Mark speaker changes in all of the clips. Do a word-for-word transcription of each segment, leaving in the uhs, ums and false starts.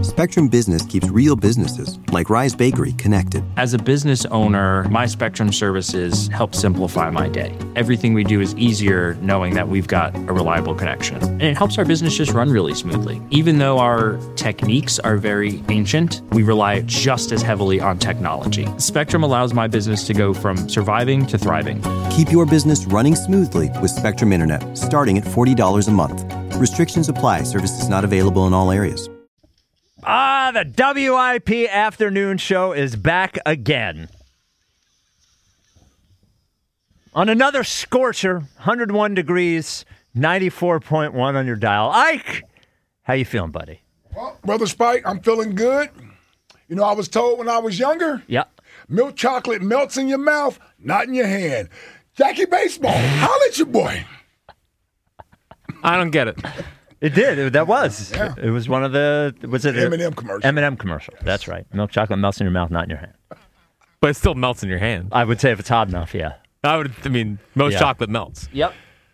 Speaker 1: Spectrum Business keeps real businesses, like Rise Bakery, connected.
Speaker 2: As a business owner, my Spectrum services help simplify my day. Everything we do is easier knowing that we've got a reliable connection. And it helps our business just run really smoothly. Even though our techniques are very ancient, we rely just as heavily on technology. Spectrum allows my business to go from surviving to thriving.
Speaker 1: Keep your business running smoothly with Spectrum Internet, starting at forty dollars a month. Restrictions apply. Services not available in all areas.
Speaker 3: Ah, the W I P Afternoon Show is back again. On another scorcher, one hundred one degrees, ninety-four point one on your dial. Ike, how you feeling, buddy?
Speaker 4: Well, Brother Spike, I'm feeling good. You know, I was told when I was younger,
Speaker 3: yeah,
Speaker 4: milk chocolate melts in your mouth, not in your hand. Jackie Baseball, holla at your boy.
Speaker 5: I don't get it.
Speaker 3: It did. It, that was.
Speaker 4: Yeah.
Speaker 3: It was one of the. Was it
Speaker 4: M and M commercial?
Speaker 3: M and M commercial. That's right. Milk chocolate melts in your mouth, not in your hand.
Speaker 5: But it still melts in your hand.
Speaker 3: I would say if it's hot enough, yeah.
Speaker 5: I would. I mean, most
Speaker 3: Yeah.
Speaker 5: chocolate melts.
Speaker 3: Yep.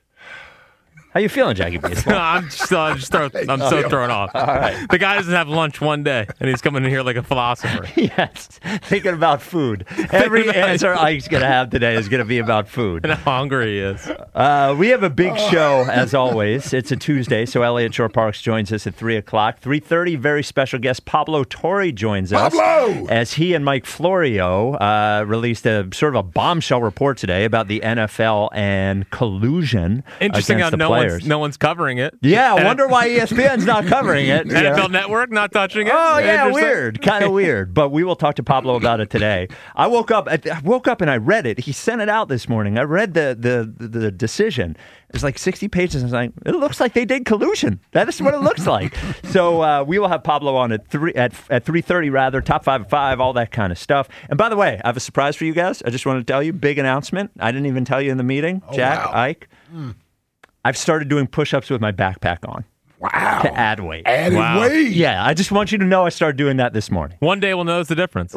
Speaker 3: How you feeling, Jackie Baseball?
Speaker 5: I'm just, uh, just throw, I'm so thrown off.
Speaker 3: All right.
Speaker 5: The guy doesn't have lunch one day, and he's coming in here like a philosopher.
Speaker 3: Yes, thinking about food. Every answer Ike's going to have today is going to be about food.
Speaker 5: And how hungry he is.
Speaker 3: Uh, we have a big show, as always. It's a Tuesday, so Elliot Shore Parks joins us at three o'clock. three thirty, very special guest Pablo Torre joins us.
Speaker 4: Pablo!
Speaker 3: As he and Mike Florio uh, released a sort of a bombshell report today about the N F L and collusion
Speaker 5: Interesting how
Speaker 3: against the
Speaker 5: no
Speaker 3: players.
Speaker 5: one's, no one's covering it.
Speaker 3: Yeah, I
Speaker 5: And-
Speaker 3: wonder why E S P N's not covering it.
Speaker 5: N F L Network not touching it.
Speaker 3: Oh yeah,
Speaker 5: Interesting.
Speaker 3: weird, kind of weird. But we will talk to Pablo about it today. I woke up, I woke up and I read it. He sent it out this morning. I read the the the decision. It's like sixty pages. I was like, it looks like they did collusion. That is what it looks like. So uh, we will have Pablo on at three at at three thirty rather. Top five at five, all that kind of stuff. And by the way, I have a surprise for you guys. I just want to tell you, big announcement. I didn't even tell you in the meeting,
Speaker 4: Oh,
Speaker 3: Jack,
Speaker 4: wow.
Speaker 3: Ike. Mm. I've started doing push-ups with my backpack on.
Speaker 4: Wow.
Speaker 3: To add weight.
Speaker 4: Added
Speaker 5: Wow.
Speaker 4: weight.
Speaker 3: Yeah, I just want you to know I started doing that this morning.
Speaker 5: One day we'll notice the difference.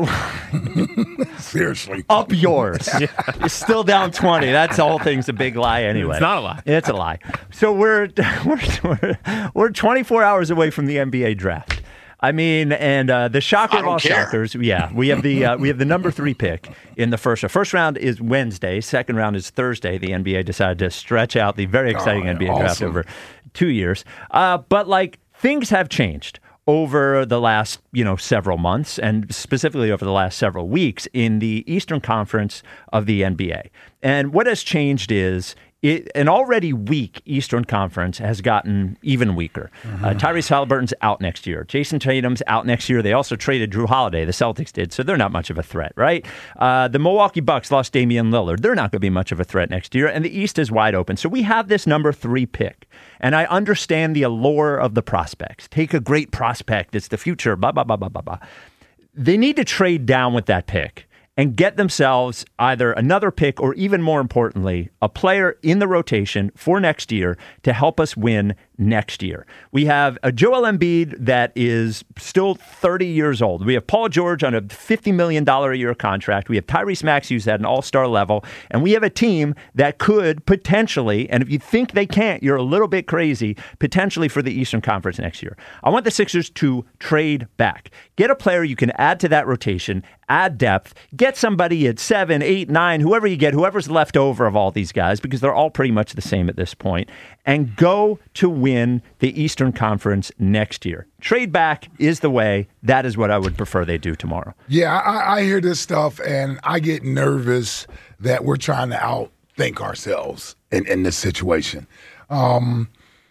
Speaker 4: Seriously.
Speaker 3: Up yours. You're still down twenty. That's the whole thing's a big lie anyway.
Speaker 5: It's not a lie.
Speaker 3: It's a lie. So we're we're we're, we're twenty-four hours away from the N B A draft. I mean, and uh, the shocker of all shockers, yeah, we have the uh, we have the number three pick in the first round. First round is Wednesday. Second round is Thursday. The N B A decided to stretch out the very exciting
Speaker 4: Oh,
Speaker 3: N B A draft
Speaker 4: awesome.
Speaker 3: over two years. Uh, but like things have changed over the last, you know, several months, and specifically over the last several weeks in the Eastern Conference of the N B A. And what has changed is it, an already weak Eastern Conference has gotten even weaker. Mm-hmm. Uh, Tyrese Halliburton's out next year. Jason Tatum's out next year. They also traded Drew Holiday. The Celtics did, so they're not much of a threat, right? Uh, the Milwaukee Bucks lost Damian Lillard. They're not going to be much of a threat next year, and the East is wide open. So we have this number three pick, and I understand the allure of the prospects. Take a great prospect. It's the future, blah, blah, blah, blah, blah, blah. They need to trade down with that pick and get themselves either another pick or, even more importantly, a player in the rotation for next year to help us win next year. We have a Joel Embiid that is still thirty years old. We have Paul George on a fifty million dollars a year contract. We have Tyrese Maxey who's at an all-star level. And we have a team that could potentially, and if you think they can't, you're a little bit crazy, potentially for the Eastern Conference next year. I want the Sixers to trade back. Get a player you can add to that rotation, add depth, get somebody at seven, eight, nine, whoever you get, whoever's left over of all these guys, because they're all pretty much the same at this point, and go to win the Eastern Conference next year. Trade back is the way. That is what I would prefer they do tomorrow.
Speaker 4: Yeah, I, I hear this stuff, and I get nervous that we're trying to outthink ourselves in, in this situation. Um,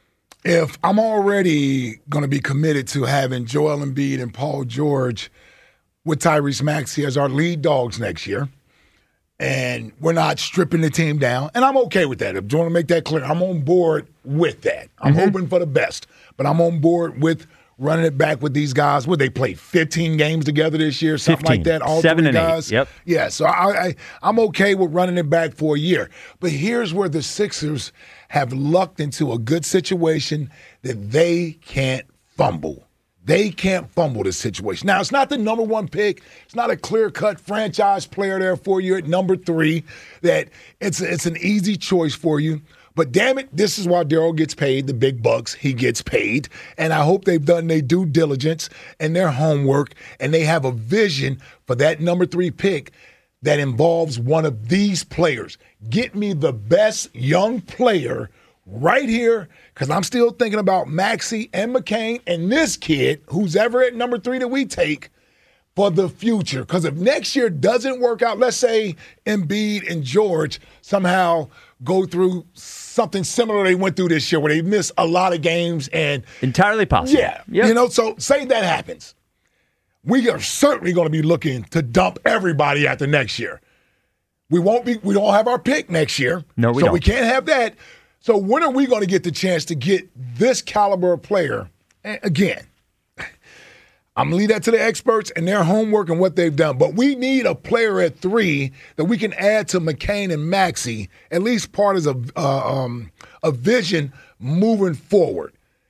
Speaker 4: if I'm already going to be committed to having Joel Embiid and Paul George with Tyrese Maxey as our lead dogs next year, and we're not stripping the team down, and I'm okay with that. If you want to make that clear, I'm on board with that. I'm
Speaker 3: Mm-hmm.
Speaker 4: hoping for the best, but I'm on board with running it back with these guys. Would they play fifteen games together this year, something like
Speaker 3: fifteen.
Speaker 4: that? All
Speaker 3: Seven
Speaker 4: three
Speaker 3: and eight.
Speaker 4: guys.
Speaker 3: Yep.
Speaker 4: Yeah. So I, I I'm okay with running it back for a year. But here's where the Sixers have lucked into a good situation that they can't fumble. They can't fumble this situation. Now, it's not the number one pick. It's not a clear-cut franchise player there for you at number three. That it's it's an easy choice for you. But damn it, this is why Daryl gets paid the big bucks. He gets paid. And I hope they've done their due diligence and their homework, and they have a vision for that number three pick that involves one of these players. Get me the best young player right here, because I'm still thinking about Maxey and McCain and this kid, who's ever at number three that we take, for the future. Because if next year doesn't work out, let's say Embiid and George somehow go through something similar they went through this year where they miss a lot of games and
Speaker 3: entirely possible.
Speaker 4: Yeah.
Speaker 3: Yep.
Speaker 4: You know, so say that happens. We are certainly going to be looking to dump everybody after next year. We won't be, we don't have our pick next year.
Speaker 3: No, we
Speaker 4: so
Speaker 3: don't.
Speaker 4: we can't have that. So when are we going to get the chance to get this caliber of player? And again, I'm going to leave that to the experts and their homework and what they've done. But we need a player at three that we can add to McCain and Maxey, at least part as a, uh, um, a vision moving forward.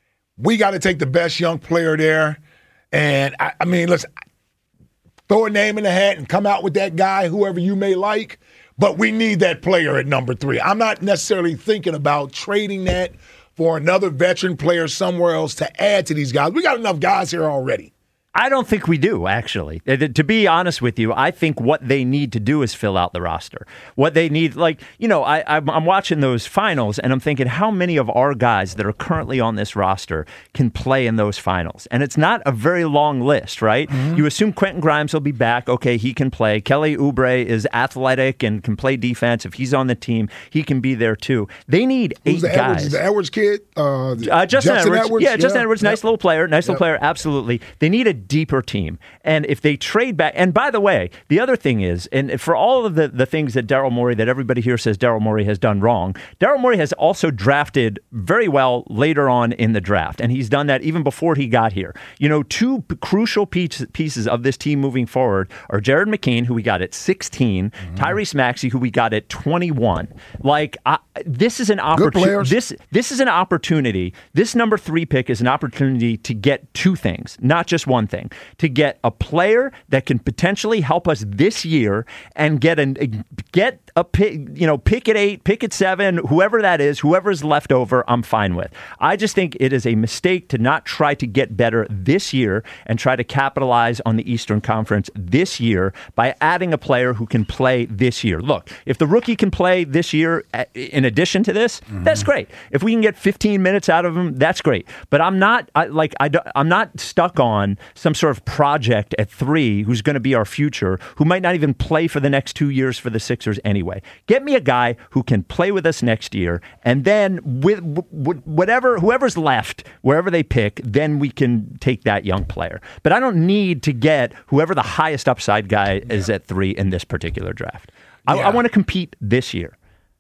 Speaker 4: We got to take the best young player there. And, I, I mean, let's throw a name in the hat and come out with that guy, whoever you may like. But we need that player at number three. I'm not necessarily thinking about trading that for another veteran player somewhere else to add to these guys. We got enough guys here already.
Speaker 3: I don't think we do, actually. To be honest with you, I think what they need to do is fill out the roster. What they need, like, you know, I, I'm, I'm watching those finals, and I'm thinking how many of our guys that are currently on this roster can play in those finals? And it's not a very long list, right? Mm-hmm. You assume Quentin Grimes will be back. Okay, he can play. Kelly Oubre is athletic and can play defense. If he's on the team, he can be there too. They need
Speaker 4: Who's
Speaker 3: eight
Speaker 4: the
Speaker 3: guys.
Speaker 4: Edwards, the Edwards kid? Uh,
Speaker 3: uh, Justin,
Speaker 4: Justin
Speaker 3: Edwards.
Speaker 4: Edwards?
Speaker 3: Yeah, Justin
Speaker 4: yeah.
Speaker 3: Edwards, nice
Speaker 4: yep.
Speaker 3: little player. Nice
Speaker 4: yep.
Speaker 3: little player, absolutely. They need a deeper team. And if they trade back, and by the way, the other thing is, and for all of the, the things that Daryl Morey, that everybody here says Daryl Morey has done wrong, Daryl Morey has also drafted very well later on in the draft. And he's done that even before he got here. You know, two p- crucial piece, pieces of this team moving forward are Jared McCain, who we got at sixteen, mm-hmm. Tyrese Maxey, who we got at twenty-one. Like, I, this is an opportunity. This, this is an opportunity. This number three pick is an opportunity to get two things, not just one thing. To get a player that can potentially help us this year and get an get a pick, you know, pick at eight, pick at seven, whoever that is, whoever's left over, I'm fine with. I just think it is a mistake to not try to get better this year and try to capitalize on the Eastern Conference this year by adding a player who can play this year. Look, if the rookie can play this year in addition to this, mm-hmm. that's great. If we can get fifteen minutes out of him, that's great. But I'm not I, like I, I'm not stuck on some sort of project at three who's going to be our future, who might not even play for the next two years for the Sixers anyway. Get me a guy who can play with us next year, and then with whatever, whoever's left, wherever they pick, then we can take that young player. But I don't need to get whoever the highest upside guy yeah. is at three in this particular draft. I, yeah. I want to compete this year.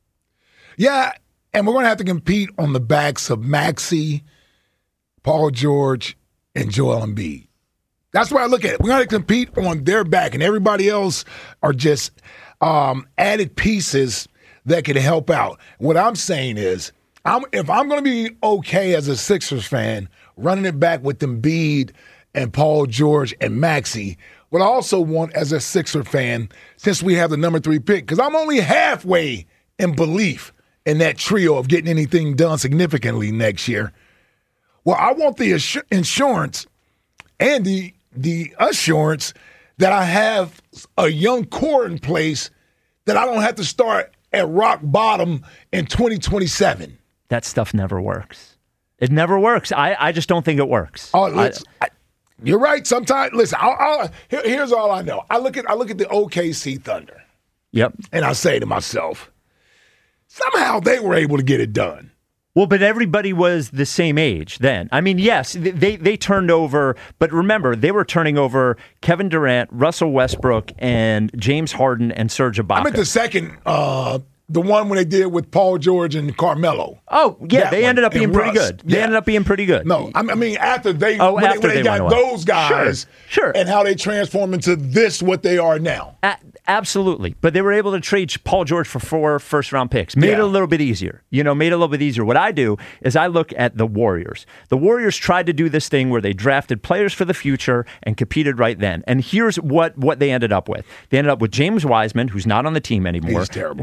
Speaker 4: Yeah, and we're going to have to compete on the backs of Maxey, Paul George, and Joel Embiid. That's why I look at it. We're going to compete on their back, and everybody else are just um, added pieces that can help out. What I'm saying is, I'm, if I'm going to be okay as a Sixers fan, running it back with Embiid and Paul George and Maxey, what I also want as a Sixer fan, since we have the number three pick, because I'm only halfway in belief in that trio of getting anything done significantly next year. Well, I want the assur- insurance and the the assurance that I have a young core in place that I don't have to start at rock bottom in twenty twenty-seven.
Speaker 3: That stuff never works. It never works. I, I just don't think it works.
Speaker 4: Oh, let's, I, I, you're right. Sometimes, listen. I'll, I'll, here, here's all I know. I look at I look at the O K C Thunder.
Speaker 3: Yep.
Speaker 4: And I say to myself, somehow they were able to get it done.
Speaker 3: Well, but everybody was the same age then. I mean, yes, they they turned over, but remember, they were turning over Kevin Durant, Russell Westbrook, and James Harden and Serge Ibaka.
Speaker 4: I meant the second, uh, the one when they did with Paul George and Carmelo.
Speaker 3: Oh, yeah,
Speaker 4: that
Speaker 3: they
Speaker 4: one.
Speaker 3: ended up being
Speaker 4: and
Speaker 3: pretty
Speaker 4: Russ.
Speaker 3: good. They
Speaker 4: yeah.
Speaker 3: ended up being pretty good.
Speaker 4: No, I mean after they,
Speaker 3: oh,
Speaker 4: when
Speaker 3: after
Speaker 4: they, when
Speaker 3: they,
Speaker 4: they got
Speaker 3: went away.
Speaker 4: those guys,
Speaker 3: sure, sure.
Speaker 4: and how they transformed into this, what they are now.
Speaker 3: A- absolutely, but they were able to trade Paul George for four first-round picks. Made
Speaker 4: yeah.
Speaker 3: it a little bit easier. You know, made it a little bit easier. What I do is I look at the Warriors. The Warriors tried to do this thing where they drafted players for the future and competed right then. And here's what, what they ended up with. They ended up with James Wiseman, who's not on the team anymore.
Speaker 4: He's terrible.
Speaker 3: Jonathan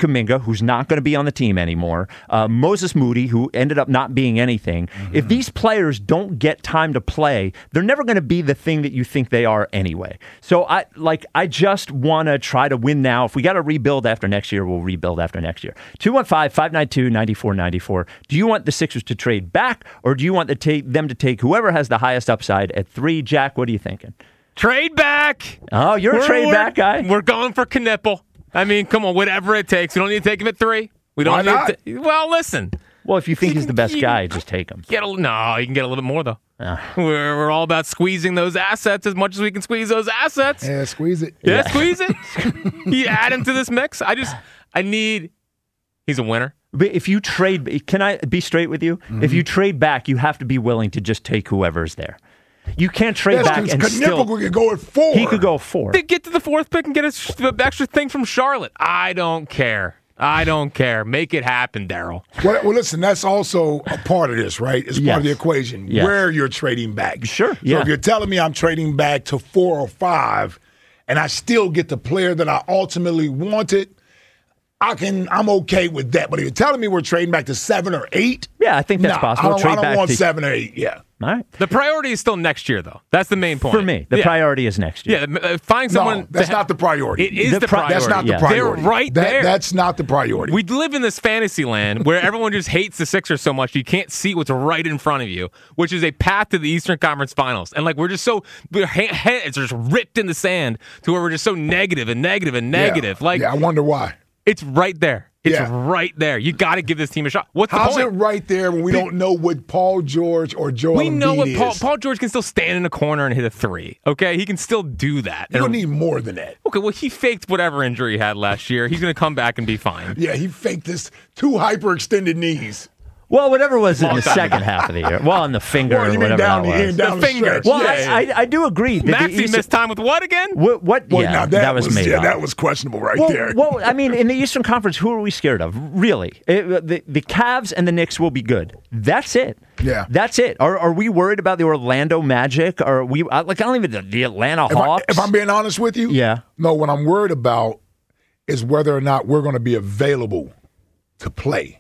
Speaker 3: Kuminga, who's not going to be on the team anymore, uh, Moses Moody, who ended up not being anything. Mm-hmm. If these players don't get time to play, they're never going to be the thing that you think they are anyway. So I like I just want to try to win now. If we got to rebuild after next year, we'll rebuild after next year. two one five, five nine two, nine four nine four. Do you want the Sixers to trade back, or do you want the ta- them to take whoever has the highest upside at three? Jack, what are you thinking?
Speaker 5: Trade back.
Speaker 3: Oh, you're
Speaker 5: we're,
Speaker 3: a trade back guy?
Speaker 5: We're going for Knipple. I mean, come on, whatever it takes. We don't need to take him at three. We don't
Speaker 4: Why
Speaker 5: need
Speaker 4: not?
Speaker 5: To, well, listen.
Speaker 3: Well, if you think he's the best
Speaker 5: You-
Speaker 3: guy, just take him.
Speaker 5: Get a, no, you can get a little bit more, though.
Speaker 3: Uh.
Speaker 5: We're, we're all about squeezing those assets as much as we can squeeze those assets.
Speaker 4: Yeah, squeeze it.
Speaker 5: Yeah, squeeze it. You add him to this mix. I just, I need, he's a winner.
Speaker 3: But if you trade, can I be straight with you?
Speaker 4: Mm-hmm.
Speaker 3: If you trade back, you have to be willing to just take whoever's there. You can't trade
Speaker 4: Yes,
Speaker 3: back
Speaker 4: 'cause
Speaker 3: and
Speaker 4: Knipple
Speaker 3: still.
Speaker 4: could go at four.
Speaker 3: He could go four.
Speaker 5: They get to the fourth pick and get an extra thing from Charlotte. I don't care. I don't care. Make it happen, Daryl.
Speaker 4: Well, well, listen, that's also a part of this, right? It's
Speaker 3: Yes.
Speaker 4: part of the equation
Speaker 3: Yes.
Speaker 4: where you're trading back.
Speaker 3: Sure,
Speaker 4: So
Speaker 3: yeah.
Speaker 4: if you're telling me I'm trading back to four or five, and I still get the player that I ultimately wanted, I can. I'm okay with that. But if you're telling me we're trading back to seven or eight,
Speaker 3: Yeah, I think that's
Speaker 4: nah,
Speaker 3: possible.
Speaker 4: I don't,
Speaker 3: Trade
Speaker 4: I don't
Speaker 3: back
Speaker 4: want
Speaker 3: to-
Speaker 4: seven or eight. Yeah.
Speaker 3: All right.
Speaker 5: The priority is still next year, though. That's the main point.
Speaker 3: For me, the
Speaker 5: yeah.
Speaker 3: priority is next year.
Speaker 5: Yeah, uh, find someone.
Speaker 4: No, that's
Speaker 5: to ha-
Speaker 4: not the priority.
Speaker 5: It is
Speaker 3: The
Speaker 5: the,
Speaker 3: pri-
Speaker 5: priority.
Speaker 4: That's not the
Speaker 3: Yeah.
Speaker 4: priority.
Speaker 5: They're right
Speaker 4: That-
Speaker 5: there.
Speaker 4: That's not the priority.
Speaker 5: We live in this fantasy land where everyone just hates the Sixers so much you can't see what's right in front of you, which is a path to the Eastern Conference Finals. And like we're just so we're ha- heads are just ripped in the sand to where we're just so negative and negative and negative.
Speaker 4: Yeah.
Speaker 5: Like
Speaker 4: yeah, I wonder why.
Speaker 5: it's right there. It's
Speaker 4: Yeah.
Speaker 5: right there. You got to give this team a shot. What's
Speaker 4: How's
Speaker 5: the
Speaker 4: it
Speaker 5: point?
Speaker 4: right there when we don't know what Paul George or Joel
Speaker 5: We know
Speaker 4: Embiid
Speaker 5: what Paul,
Speaker 4: is?
Speaker 5: Paul George can still stand in a corner and hit a three. Okay, he can still do that.
Speaker 4: You don't
Speaker 5: And-
Speaker 4: need more than that.
Speaker 5: Okay, well, he faked whatever injury he had last year. He's going to come back and be fine.
Speaker 4: Yeah, he faked this two hyperextended knees.
Speaker 3: Well, whatever was in
Speaker 5: Long
Speaker 3: the
Speaker 5: time
Speaker 3: second half of the year. Well, in the finger
Speaker 4: Or
Speaker 3: or
Speaker 4: you mean
Speaker 3: whatever
Speaker 4: down
Speaker 3: that
Speaker 4: the
Speaker 3: was.
Speaker 4: end, down
Speaker 5: The
Speaker 4: the,
Speaker 5: finger.
Speaker 4: stretch.
Speaker 3: Well,
Speaker 5: Yeah,
Speaker 3: I, I, I do agree. That the
Speaker 5: Maxey
Speaker 3: Eastern-
Speaker 5: missed time with what again?
Speaker 3: What? what
Speaker 4: Well,
Speaker 3: yeah,
Speaker 4: now
Speaker 3: that, was, made
Speaker 4: yeah,
Speaker 3: up.
Speaker 4: that was questionable right
Speaker 3: well,
Speaker 4: there.
Speaker 3: well, I mean, in the Eastern Conference, who are we scared of? Really, It- the the Cavs and the Knicks will be good. That's it.
Speaker 4: Yeah.
Speaker 3: that's it. Are are we worried about the Orlando Magic? Or are we I- like I don't even the, the Atlanta
Speaker 4: if, I,
Speaker 3: Hawks?
Speaker 4: if I'm being honest with you,
Speaker 3: Yeah.
Speaker 4: No, what I'm worried about is whether or not we're going to be available to play.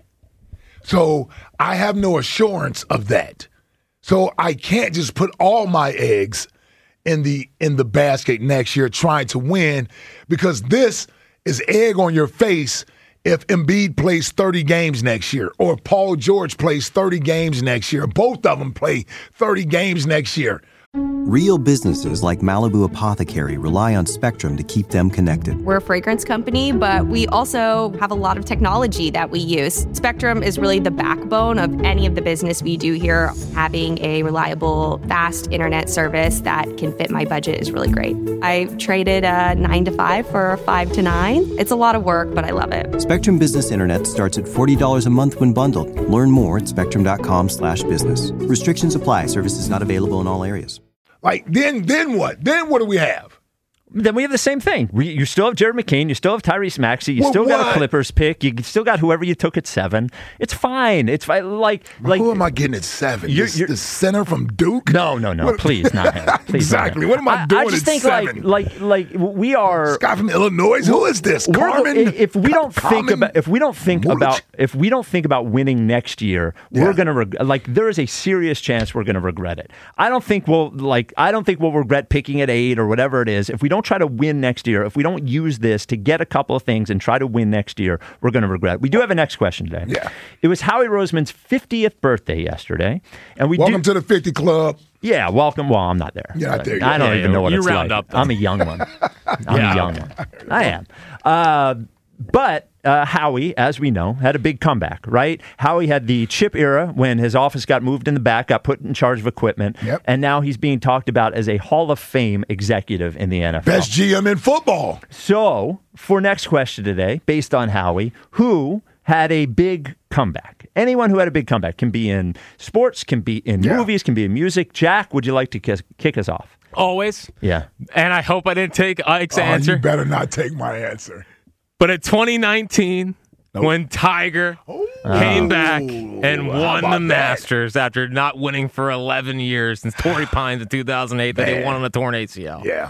Speaker 4: So I have no assurance of that. So I can't just put all my eggs in the in the basket next year trying to win, because this is egg on your face if Embiid plays thirty games next year or Paul George plays thirty games next year. Both of them play thirty games next year.
Speaker 1: Real businesses like Malibu Apothecary rely on Spectrum to keep them connected.
Speaker 6: We're a fragrance company, but we also have a lot of technology that we use. Spectrum is really the backbone of any of the business we do here. Having a reliable, fast internet service that can fit my budget is really great. I traded a nine to five for a five to nine. It's a lot of work, but I love it.
Speaker 1: Spectrum Business Internet starts at forty dollars a month when bundled. Learn more at spectrum.com slash business. Restrictions apply. Services not available in all areas.
Speaker 4: Like, then then what? Then what do we have?
Speaker 3: Then we have the same thing. We, you still have Jared McCain. You still have Tyrese Maxey. You
Speaker 4: Well,
Speaker 3: still got
Speaker 4: what?
Speaker 3: a Clippers pick. You still got whoever you took at seven. It's fine. It's fine. Like, like
Speaker 4: Who am I getting at seven?
Speaker 3: You're-
Speaker 4: This-
Speaker 3: you're-
Speaker 4: the center from Duke?
Speaker 3: No, no, no.
Speaker 4: What-
Speaker 3: Please, not him. Please,
Speaker 4: Exactly.
Speaker 3: Not him.
Speaker 4: What am I doing
Speaker 3: I just
Speaker 4: at
Speaker 3: think
Speaker 4: seven?
Speaker 3: like, like, like we are.
Speaker 4: This guy from Illinois? Who is this?
Speaker 3: We're go-
Speaker 4: Carmen?
Speaker 3: if we don't think
Speaker 4: Carmen
Speaker 3: about if we don't think
Speaker 4: Mulich?
Speaker 3: about if we don't think about winning next year, we're
Speaker 4: Yeah.
Speaker 3: gonna reg- like there is a serious chance we're gonna regret it. I don't think we'll like I don't think we'll regret picking at eight or whatever it is. If we don't try to win next year, if we don't use this to get a couple of things and try to win next year, we're gonna regret it. We do have a next question today.
Speaker 4: Yeah.
Speaker 3: It was Howie Roseman's fiftieth birthday yesterday, and we
Speaker 4: Welcome
Speaker 3: do,
Speaker 4: to the fifty Club.
Speaker 3: Yeah, welcome. Well, I'm not there.
Speaker 4: You're not there
Speaker 3: I
Speaker 4: yet.
Speaker 3: don't
Speaker 5: Yeah,
Speaker 3: even know what
Speaker 5: you
Speaker 3: it's
Speaker 5: round
Speaker 3: like.
Speaker 5: up, though.
Speaker 3: I'm a young one. I'm
Speaker 5: Yeah,
Speaker 3: a young
Speaker 5: okay.
Speaker 3: one. I am. Uh, but uh, Howie, as we know, had a big comeback, right? Howie had the chip era when his office got moved in the back, got put in charge of equipment,
Speaker 4: Yep.
Speaker 3: and now he's being talked about as a Hall of Fame executive in the N F L.
Speaker 4: Best G M in football.
Speaker 3: So, for next question today, based on Howie, who had a big comeback? Anyone who had a big comeback can be in sports, can be in
Speaker 4: Yeah.
Speaker 3: movies, can be in music. Jack, would you like to kiss, kick us off?
Speaker 5: Always.
Speaker 3: Yeah.
Speaker 5: And I hope I didn't take Ike's
Speaker 4: Oh,
Speaker 5: answer.
Speaker 4: you better not take my answer.
Speaker 5: But in twenty nineteen, when Tiger came back and
Speaker 4: how
Speaker 5: won
Speaker 4: about
Speaker 5: the
Speaker 4: that?
Speaker 5: Masters after not winning for eleven years since Torrey Pines in two thousand eight, that they
Speaker 4: Man.
Speaker 5: won on a torn A C L.
Speaker 4: Yeah.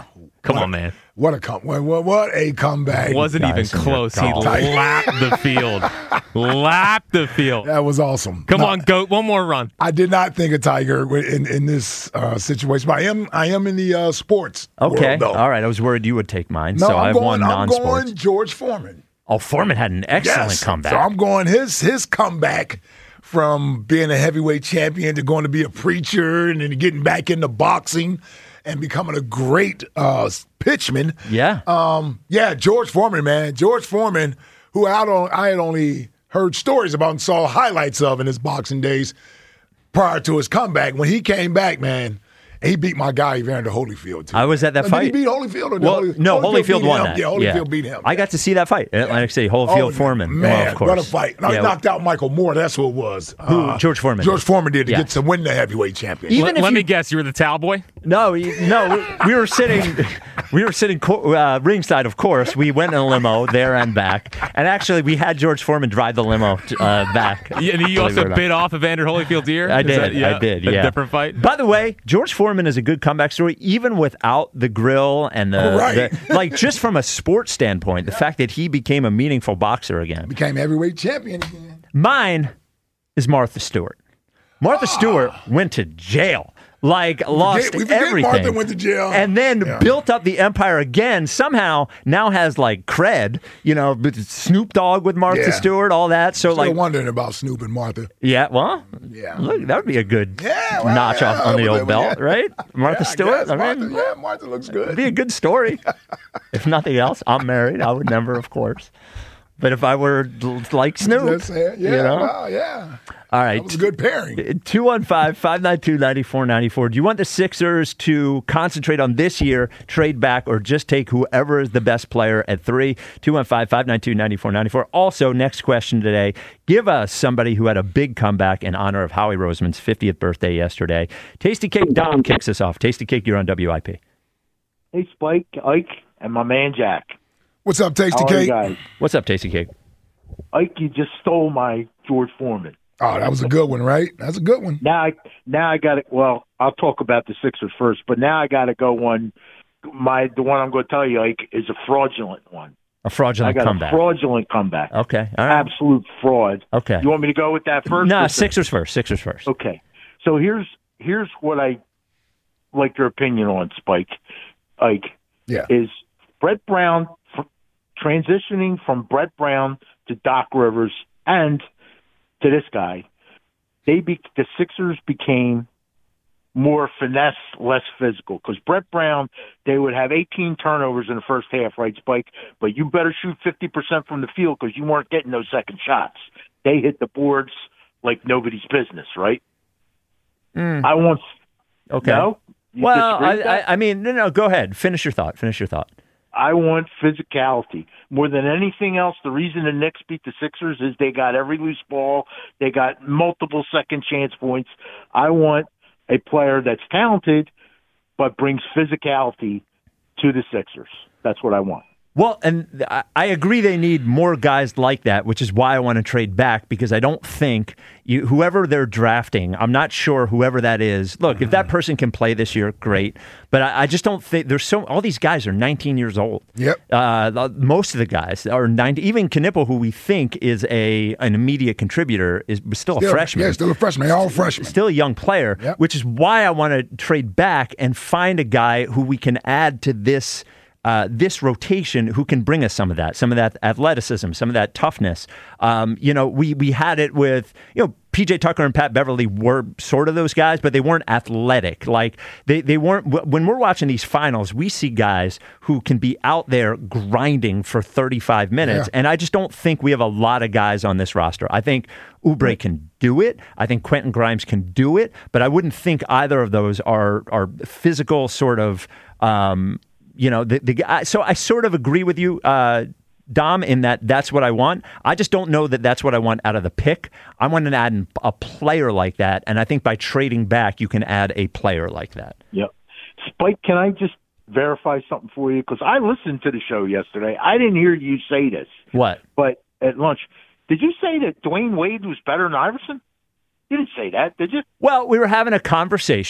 Speaker 5: Come
Speaker 4: what,
Speaker 5: on, man.
Speaker 4: What a come what, what, what a comeback.
Speaker 5: Wasn't even
Speaker 3: Guys,
Speaker 5: close. He
Speaker 3: you're
Speaker 5: lapped the field. Lapped the field.
Speaker 4: That was awesome.
Speaker 5: Come
Speaker 4: No,
Speaker 5: on, Goat. One more run.
Speaker 4: I did not think of Tiger in, in this uh, situation, but I am I am in the uh, sports
Speaker 3: Okay.
Speaker 4: world, though.
Speaker 3: All right. I was worried you would take mine.
Speaker 4: No,
Speaker 3: so
Speaker 4: I'm
Speaker 3: I have
Speaker 4: going,
Speaker 3: one
Speaker 4: I'm
Speaker 3: non-sports.
Speaker 4: going George Foreman.
Speaker 3: Oh, Foreman had an excellent
Speaker 4: Yes.
Speaker 3: comeback.
Speaker 4: So I'm going his his comeback from being a heavyweight champion to going to be a preacher and then getting back into boxing and becoming a great uh, pitchman.
Speaker 3: yeah.
Speaker 4: Um, yeah, George Foreman, man. George Foreman, who I don't I had only heard stories about and saw highlights of in his boxing days prior to his comeback. When he came back, man, he beat my guy Evander Holyfield too.
Speaker 3: I was at that
Speaker 4: Did
Speaker 3: fight.
Speaker 4: he beat Holyfield? Or did
Speaker 3: Well,
Speaker 4: Holy-
Speaker 3: no, Holyfield,
Speaker 4: beat
Speaker 3: won
Speaker 4: him.
Speaker 3: that.
Speaker 4: Yeah, Holyfield beat him.
Speaker 3: I got to see that fight in Atlantic City. Holyfield,
Speaker 4: Oh,
Speaker 3: Foreman.
Speaker 4: Man,
Speaker 3: well, of course.
Speaker 4: what a fight. No,
Speaker 3: Yeah.
Speaker 4: he knocked out Michael Moore. That's who it was.
Speaker 3: Who? George Foreman
Speaker 4: George
Speaker 3: did.
Speaker 4: Foreman did to
Speaker 3: Yeah.
Speaker 4: get to win the heavyweight championship.
Speaker 3: Even
Speaker 5: Let,
Speaker 3: if
Speaker 5: let
Speaker 3: you-
Speaker 5: me guess. You were the towel boy?
Speaker 3: No, you- no, we, we were sitting, we were sitting co- uh, ringside. Of course, we went in a limo there and back, and actually, we had George Foreman drive the limo uh, back.
Speaker 5: Yeah, and you
Speaker 3: Believe it
Speaker 5: also
Speaker 3: or not.
Speaker 5: bid off Evander Holyfield's ear?
Speaker 3: I
Speaker 5: Is
Speaker 3: did.
Speaker 5: that- yeah,
Speaker 3: I did.
Speaker 5: a
Speaker 3: Yeah,
Speaker 5: different fight.
Speaker 3: By the way, George Foreman is a good comeback story, even without the grill and the,
Speaker 4: Right.
Speaker 3: the like. Just from a sports standpoint, the fact that he became a meaningful boxer again.
Speaker 4: Became heavyweight champion again.
Speaker 3: Mine is Martha Stewart. Martha Stewart went to jail. Like lost
Speaker 4: we forget
Speaker 3: everything.
Speaker 4: Martha went to jail.
Speaker 3: and then
Speaker 4: Yeah.
Speaker 3: built up the empire again. Somehow now has like cred, you know, but Snoop Dogg with Martha
Speaker 4: Yeah.
Speaker 3: Stewart, all that. So
Speaker 4: Still
Speaker 3: like,
Speaker 4: wondering about Snoop and Martha.
Speaker 3: yeah, well,
Speaker 4: Yeah.
Speaker 3: look, that would be a good
Speaker 4: Yeah, well,
Speaker 3: notch
Speaker 4: yeah,
Speaker 3: off on the
Speaker 4: yeah,
Speaker 3: old belt,
Speaker 4: yeah.
Speaker 3: right? Martha
Speaker 4: Yeah, I
Speaker 3: Stewart.
Speaker 4: guess.
Speaker 3: I mean,
Speaker 4: Martha, yeah, Martha looks good.
Speaker 3: it'd be a good story. If nothing else, I'm married. I would never, of course. But if I were l- like Snoop,
Speaker 4: Just saying. Yeah,
Speaker 3: you know?
Speaker 4: wow, yeah.
Speaker 3: All right.
Speaker 4: That was a good pairing.
Speaker 3: two one five, five nine two, nine four nine four. Do you want the Sixers to concentrate on this year, trade back, or just take whoever is the best player at three? two one five, five nine two, nine four nine four. Also, next question today, give us somebody who had a big comeback in honor of Howie Roseman's fiftieth birthday yesterday. Tasty Cake Dom kicks us off. Tasty Cake, you're on W I P.
Speaker 7: Hey, Spike, Ike, and my man Jack.
Speaker 4: What's up, Tasty
Speaker 7: How are you
Speaker 4: Cake?
Speaker 7: guys?
Speaker 3: What's up, Tasty Cake?
Speaker 7: Ike, you just stole my George Foreman.
Speaker 4: Oh, that was a good one, right? That's a good one.
Speaker 7: Now, I now I got it. Well, I'll talk about the Sixers first, but now I got to go one. My the one I'm going to tell you, Ike, is a fraudulent one.
Speaker 3: A fraudulent
Speaker 7: I got
Speaker 3: comeback.
Speaker 7: a fraudulent comeback.
Speaker 3: Okay. All right.
Speaker 7: Absolute fraud.
Speaker 3: Okay.
Speaker 7: You want me to go with that first?
Speaker 3: No,
Speaker 7: or
Speaker 3: Sixers first. Sixers first.
Speaker 7: Okay. So here's here's what I like your opinion on, Spike. Ike.
Speaker 4: Yeah.
Speaker 7: Is Brett Brown f- transitioning from Brett Brown to Doc Rivers and to this guy, they be, the Sixers became more finesse, less physical. Because Brett Brown, they would have eighteen turnovers in the first half, right, Spike? But you better shoot fifty percent from the field because you weren't getting those second shots. They hit the boards like nobody's business, right?
Speaker 3: Mm.
Speaker 7: I want
Speaker 3: Okay.
Speaker 7: no. You
Speaker 3: Well,
Speaker 7: disagree
Speaker 3: I,
Speaker 7: with
Speaker 3: I,
Speaker 7: that?
Speaker 3: I mean, no, no, go ahead. Finish your thought. Finish your thought.
Speaker 7: I want physicality more than anything else. The reason the Knicks beat the Sixers is they got every loose ball. They got multiple second chance points. I want a player that's talented but brings physicality to the Sixers. That's what I want.
Speaker 3: Well, and I- I agree they need more guys like that, which is why I want to trade back, because I don't think you, whoever they're drafting, I'm not sure whoever that is. Look, if that person can play this year, great. But I, I just don't think there's so, all these guys are nineteen years old.
Speaker 4: Yep.
Speaker 3: Uh, the- most of the guys are ninety. Even Knipple, who we think is a an immediate contributor, is still,
Speaker 4: Still-
Speaker 3: a freshman.
Speaker 4: Yeah, still a freshman. They're all freshmen.
Speaker 3: Still a young player,
Speaker 4: Yep.
Speaker 3: which is why I want to trade back and find a guy who we can add to this uh, this rotation who can bring us some of that, some of that athleticism, some of that toughness. Um, you know, we we had it with, you know, P J Tucker and Pat Beverly were sort of those guys, but they weren't athletic. Like they, they weren't, when we're watching these finals, we see guys who can be out there grinding for thirty-five minutes.
Speaker 4: Yeah.
Speaker 3: And I just don't think we have a lot of guys on this roster. I think Oubre can do it. I think Quentin Grimes can do it, but I wouldn't think either of those are, are physical sort of, um, you know, the, the guy. So I sort of agree with you, uh, Dom, in that that's what I want. I just don't know that that's what I want out of the pick. I want to add a player like that, and I think by trading back, you can add a player like that.
Speaker 7: Yep. Spike, can I just verify something for you? Because I listened to the show yesterday. I didn't hear you say this,
Speaker 3: What?
Speaker 7: but at lunch, did you say that Dwayne Wade was better than Iverson? You didn't say that, did you?
Speaker 3: Well, we were having a conversation,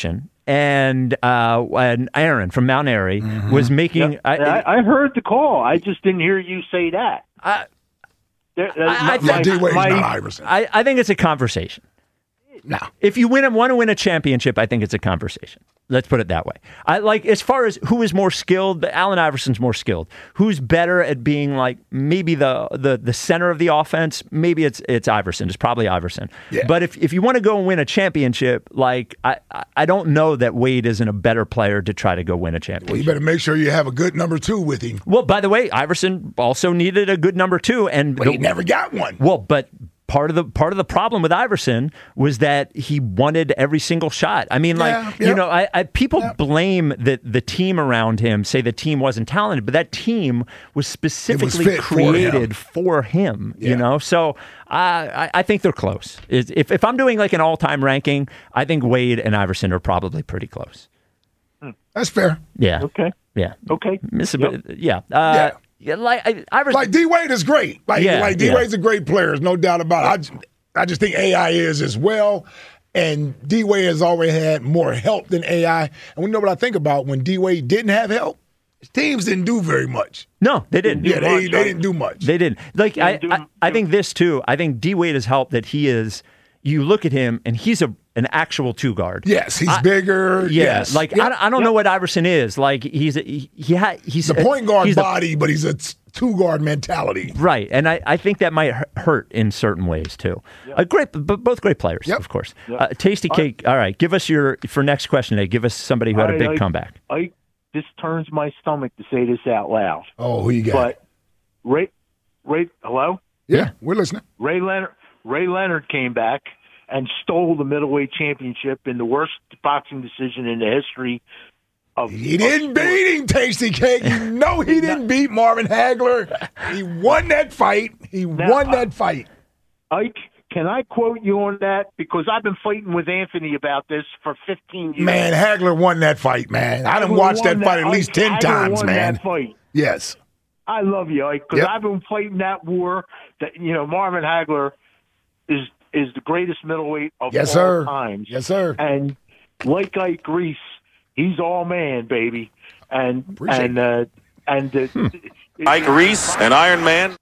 Speaker 3: and uh, and Aaron from Mount Airy
Speaker 4: Mm-hmm.
Speaker 3: was making.
Speaker 7: Yep. I, I heard the call. I just didn't hear you say that.
Speaker 3: I,
Speaker 7: There- uh,
Speaker 3: I- I
Speaker 7: my-
Speaker 3: think-
Speaker 4: Yeah, D Wade's
Speaker 7: my-
Speaker 4: not Iverson.
Speaker 3: I, I think it's a conversation.
Speaker 4: No.
Speaker 3: If you win, want to win a championship, I think it's a conversation. Let's put it that way. I like as far as who is more skilled. Allen Iverson's more skilled. Who's better at being like maybe the the the center of the offense? Maybe it's it's Iverson. It's probably Iverson.
Speaker 4: Yeah.
Speaker 3: But if if you want to go and win a championship, like I I- I don't know that Wade isn't a better player to try to go win a
Speaker 4: Well, you
Speaker 3: championship.
Speaker 4: better make sure you have a good number two with him.
Speaker 3: Well, by the way, Iverson also needed a good number two, and
Speaker 4: But he
Speaker 3: the-
Speaker 4: never got one.
Speaker 3: well, but part of the part of the problem with Iverson was that he wanted every single shot. I mean, like
Speaker 4: Yeah,
Speaker 3: you
Speaker 4: yep.
Speaker 3: know, I, I people
Speaker 4: Yep.
Speaker 3: blame the the team around him, say the team wasn't talented, but that team was specifically
Speaker 4: fit for
Speaker 3: created
Speaker 4: him.
Speaker 3: for him.
Speaker 4: Yeah.
Speaker 3: You know, so I I, I think they're close. Is- If if I'm doing like an all time ranking, I think Wade and Iverson are probably pretty close.
Speaker 4: That's fair.
Speaker 3: Yeah.
Speaker 7: Okay.
Speaker 3: Yeah.
Speaker 7: Okay.
Speaker 3: Miss-
Speaker 7: Yep.
Speaker 3: Yeah. Uh,
Speaker 4: Yeah.
Speaker 3: yeah. Like I, Iverson.
Speaker 4: Like D Wade is great. Like
Speaker 3: Yeah,
Speaker 4: like D
Speaker 3: yeah.
Speaker 4: Wade's a great player. There's no doubt about it. I just, I just think A I is as well. And D Wade has already had more help than A I. And we know what I think about when D Wade didn't have help. His teams didn't do very much.
Speaker 3: no, they didn't.
Speaker 4: Yeah, they,
Speaker 7: much,
Speaker 4: they
Speaker 7: right?
Speaker 4: didn't do much.
Speaker 3: They didn't. Like I,
Speaker 7: do-
Speaker 3: I, I think this too. I think D Wade has helped that he is. You look at him and he's a an actual two guard.
Speaker 4: Yes, he's
Speaker 3: I-
Speaker 4: bigger.
Speaker 3: Yeah,
Speaker 4: yes.
Speaker 3: like
Speaker 4: Yep.
Speaker 3: I, I don't know what Iverson is. Like he's a, he he ha, he's
Speaker 4: the point guard
Speaker 3: he's a-
Speaker 4: body, but he's a two guard mentality.
Speaker 3: right, and I, I think that might hu- hurt in certain ways too. A great, but both great players,
Speaker 4: Yep.
Speaker 3: of course. Uh, Tasty Cake. All right, give us your for next question today. Give us somebody who had a
Speaker 7: I-
Speaker 3: big
Speaker 7: I-
Speaker 3: comeback.
Speaker 7: I this turns my stomach to say this out loud.
Speaker 4: Oh, who you got?
Speaker 7: But Ray, Ray, hello,
Speaker 4: yeah, we're listening.
Speaker 7: Ray Leonard. Ray Leonard came back and stole the middleweight championship in the worst boxing decision in the history of.
Speaker 4: He
Speaker 7: of
Speaker 4: didn't
Speaker 7: sport.
Speaker 4: beat him, Tasty Cake. You know he didn't beat Marvin Hagler. He won that fight. He
Speaker 7: Now,
Speaker 4: won that fight.
Speaker 7: Ike, can I quote you on that? Because I've been fighting with Anthony about this for fifteen years.
Speaker 4: Man, Hagler won that fight, man. I done
Speaker 7: Hagler
Speaker 4: watched
Speaker 7: won
Speaker 4: that fight at least
Speaker 7: Ike,
Speaker 4: ten
Speaker 7: Hagler
Speaker 4: times,
Speaker 7: won
Speaker 4: man.
Speaker 7: That fight.
Speaker 4: Yes.
Speaker 7: I love you, Ike, because
Speaker 4: Yep.
Speaker 7: I've been fighting that war. That you know, Marvin Hagler is is the greatest middleweight of
Speaker 4: Yes,
Speaker 7: all
Speaker 4: sir.
Speaker 7: times.
Speaker 4: Yes, sir.
Speaker 7: And like Ike Grease, he's all man, baby. And
Speaker 4: Appreciate
Speaker 7: and uh, and the,
Speaker 4: Hmm.
Speaker 8: Ike Reese, an Iron Man.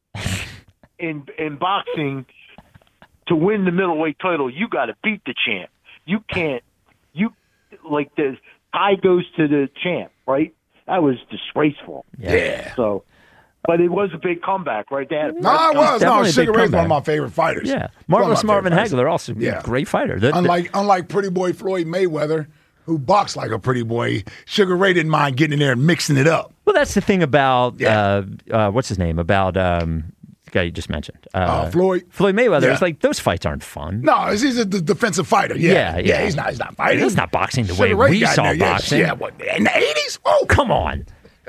Speaker 7: in in boxing, to win the middleweight title, you got to beat the champ. You can't. You like the tie goes to the champ, right? That was disgraceful.
Speaker 4: Yeah.
Speaker 7: So, but it was a big comeback, right? They had a
Speaker 4: No, I was. No,
Speaker 3: Definitely a big
Speaker 4: Sugar Ray's one
Speaker 3: comeback.
Speaker 4: of my favorite fighters.
Speaker 3: Yeah,
Speaker 4: One of
Speaker 3: Marvelous
Speaker 4: my
Speaker 3: Marvin
Speaker 4: favorite fighters.
Speaker 3: Hagler, also
Speaker 4: Yeah.
Speaker 3: a great fighter. The- the-
Speaker 4: Unlike unlike Pretty Boy Floyd Mayweather, who boxed like a pretty boy, Sugar Ray didn't mind getting in there and mixing it up.
Speaker 3: well, that's the thing about
Speaker 4: Yeah.
Speaker 3: uh, uh, what's his name about um, the guy you just mentioned, uh,
Speaker 4: Uh, Floyd.
Speaker 3: Floyd Mayweather.
Speaker 4: Yeah.
Speaker 3: It's like those fights aren't fun.
Speaker 4: No, he's he's a d- defensive fighter. Yeah,
Speaker 3: Yeah, yeah.
Speaker 4: He's not. He's not fighting.
Speaker 3: He's not boxing the
Speaker 4: Sugar
Speaker 3: way
Speaker 4: Ray
Speaker 3: we
Speaker 4: got in
Speaker 3: saw
Speaker 4: there, yeah,
Speaker 3: boxing.
Speaker 4: Yeah, what in the eighties? Oh,
Speaker 3: Come on.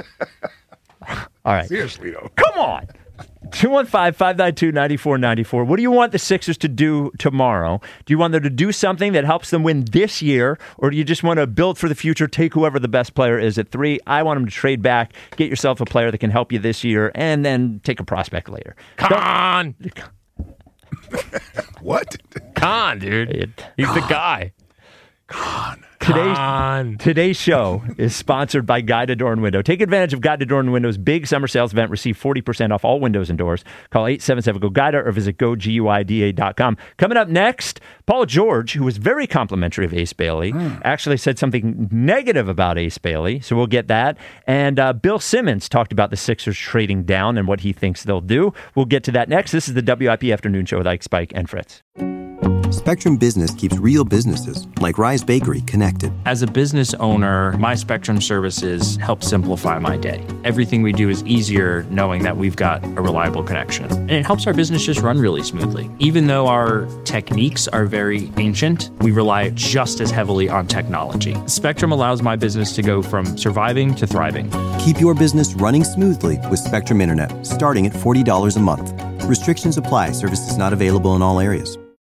Speaker 3: All right.
Speaker 4: seriously though.
Speaker 3: Come on. two one five, five nine two, nine four nine four. What do you want the Sixers to do tomorrow? Do you want them to do something that helps them win this year, or do you just want to build for the future, take whoever the best player is at three? I want them to trade back, get yourself a player that can help you this year, and then take a prospect later.
Speaker 5: Con,
Speaker 4: What?
Speaker 5: Con, dude.
Speaker 3: It-
Speaker 5: He's the guy.
Speaker 3: Today's,
Speaker 5: Con.
Speaker 3: Today's show is sponsored by Guided Door and Window. Take advantage of Guided Door and Window's big summer sales event. Receive forty percent off all windows and doors. Call eight seven seven, G O, G U I D E, or visit go guida dot com. Coming up next, Paul George, who was very complimentary of Ace Bailey, actually said something negative about Ace Bailey, so we'll get that. And uh, Bill Simmons talked about the Sixers trading down and what he thinks they'll do. We'll get to that next. This is the W I P Afternoon Show with Ike, Spike, and Fritz.
Speaker 1: Spectrum Business keeps real businesses, like Rise Bakery, connected.
Speaker 2: As a business owner, my Spectrum services help simplify my day. Everything we do is easier knowing that we've got a reliable connection. And it helps our business just run really smoothly. Even though our techniques are very ancient, we rely just as heavily on technology. Spectrum allows my business to go from surviving to thriving.
Speaker 1: Keep your business running smoothly with Spectrum Internet, starting at forty dollars a month. Restrictions apply. Services not available in all areas.